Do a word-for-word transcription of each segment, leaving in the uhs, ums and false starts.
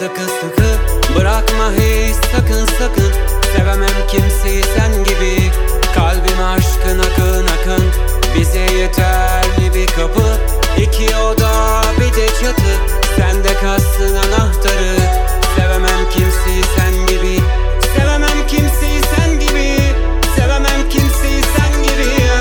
sıkı sıkı, bırakma hiç sakın sakın. Sevemem kimseyi sen gibi, kalbime aşkın akın akın. Bize yeterli bir kapı, iki oda bir de çatı. Sende kalsın anahtarı. Sevemem kimseyi sen gibi, sevemem kimseyi sen gibi, sevemem kimseyi sen gibi ya.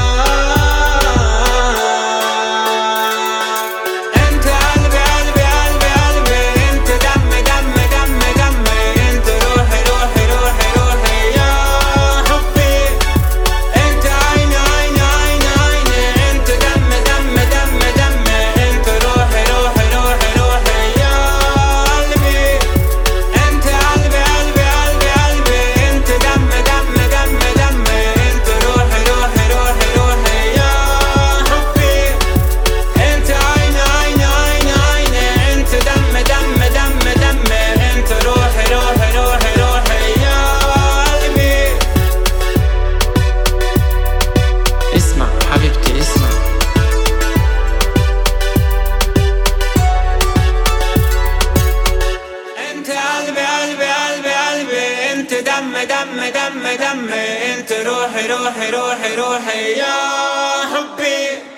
Ente kalbi kalbi kalbi kalbi, ente demme demme demme demme, ente ruhi ruhi ruhi ruhi ya hubbi. Ente aynı aynı aynı aynı, ente demme demme demme demme, ente ruhi ruhi ruhi ruhi ya kalbi. Ente kalbi kalbi kalbi kalbi, ente demme demme demme demme, ente ruhi ruhi ruhi ruhi ya hubbi. Ente aynı aynı aynı aynı, ente demme demme demme demme, ente ruhi ruhi ruhi ruhi ya kalbi. اسمع حبيبتي اسمع. Ente kalbi kalbi kalbi kalbi, ente demme demme demme demme, ente ruhi ruhi ruhi ruhi ya hubbi.